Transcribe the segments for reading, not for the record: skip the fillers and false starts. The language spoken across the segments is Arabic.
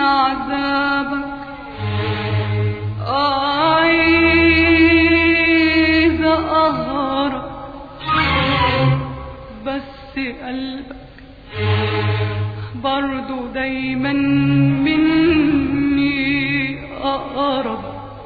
عذابك عايزة أهرب، بس قلبك برضو دايما مني أقرب.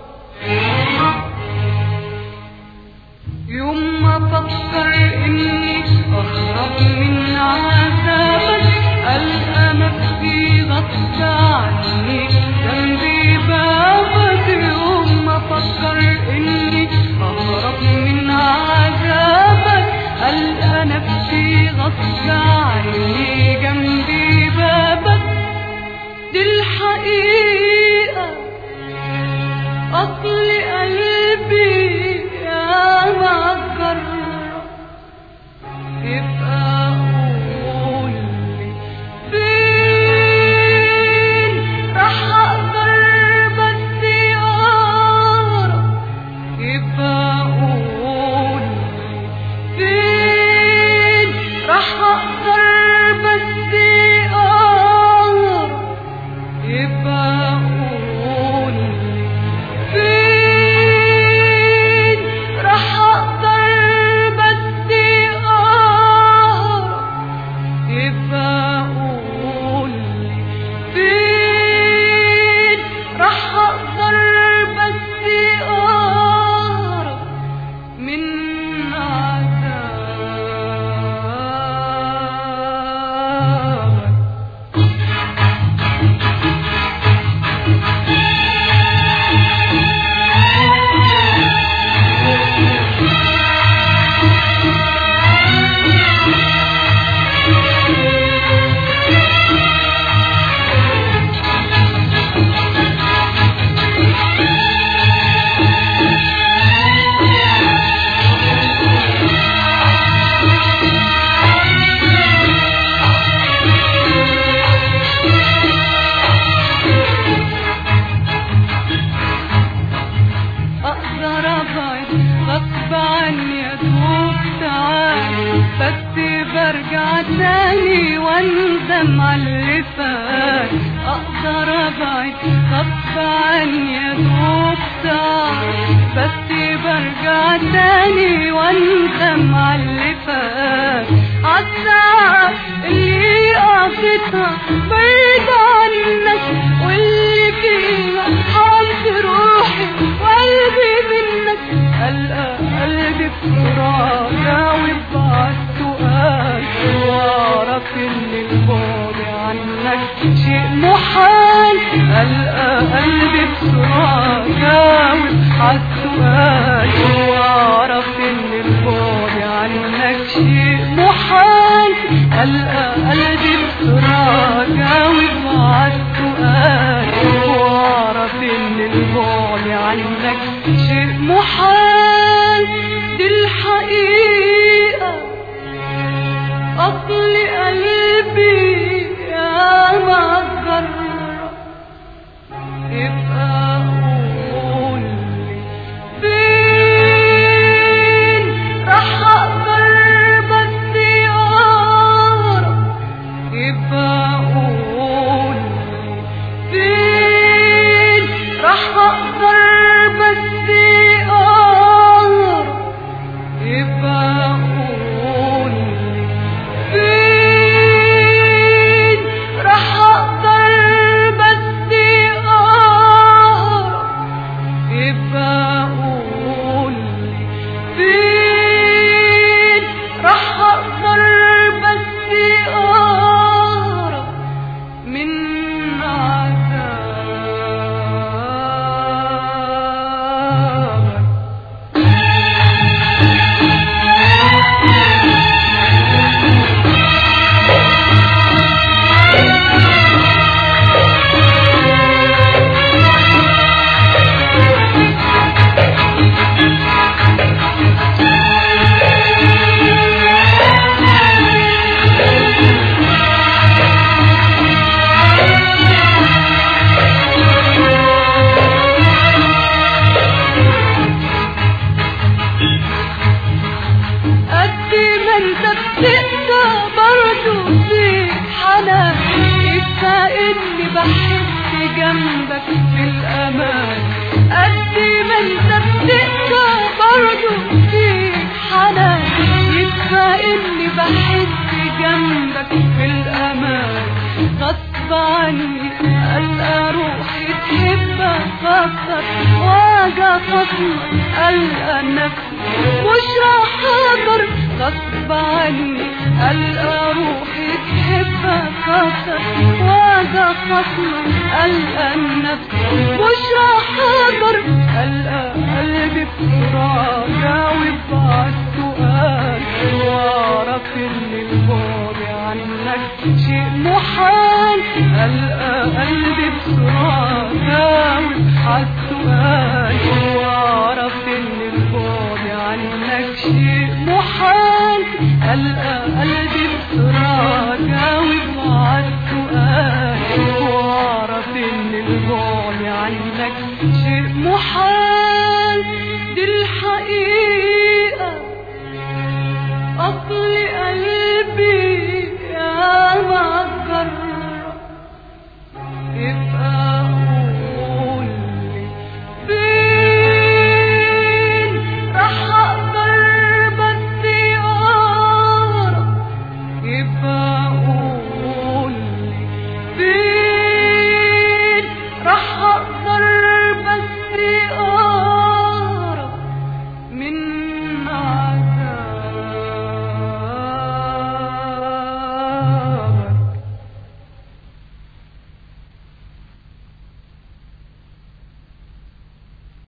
يوم ما أفكر إني أهرب من عذابك ألقى نفسي غصب عني جنبي بابك. يوم ما أفكر إني أهرب من عذابك ألقى نفسي غصب عني جنبي بابك. دي الحقيقة أصل قلبي يا ما جرب. يبقى قولي فين راح أقدر بس أقرب. يبقى قولي فين راح أقدر بس أقرب. يبقى قولي فين راح أقدر بس أقرب. يبقى قولي فين راح أقدر بس أقرب من عذابك. أقدر أبعد غصب عني أدوب ساعات بس برجع تاني وأندم على اللي فات. أقدر أبعد غصب عني أدوب ساعات بس برجع تاني وأندم على اللي فات. عالساعات اللي قضيتها بعيد عنك واللي فيها حرمت روحي وقلبي منك. ألقى قلبي بسرعة جاوب عالسؤال وأعرف إن البعد عنك شيء محال. ألقى قلبي بسرعة جاوب عالسؤال وأعرف إن البعد عنك شيء محال. ألقى قلبي بسرعة جاوب عالسؤال وأعرف إن البعد عنك شيء محال. دي الحقيقة أصل قلبي يا ما جرب. يبقى قولي فين راح أقدر بس أقرب. يبقى قولي فين راح أقدر بس أقرب. جنبك في الأمان، قد ما انت بتقسى برضه فيك حنان، يبقى اني بحس جنبك في الأمان، غصب عني ألقى روحي تحبك أكتر، واجي أخصمك ألقى نفسي مش راح أقدر، غصب عني ألقى روحي تحبك أكتر، واجي أخصمك ألقى نفسي مش راح أقدر، ألقى قلبي بسرعة جاوب عالسؤال، وأعرف إن البعد عنك شيء محال، ألقى قلبي بسرعة جاوب عالسؤال،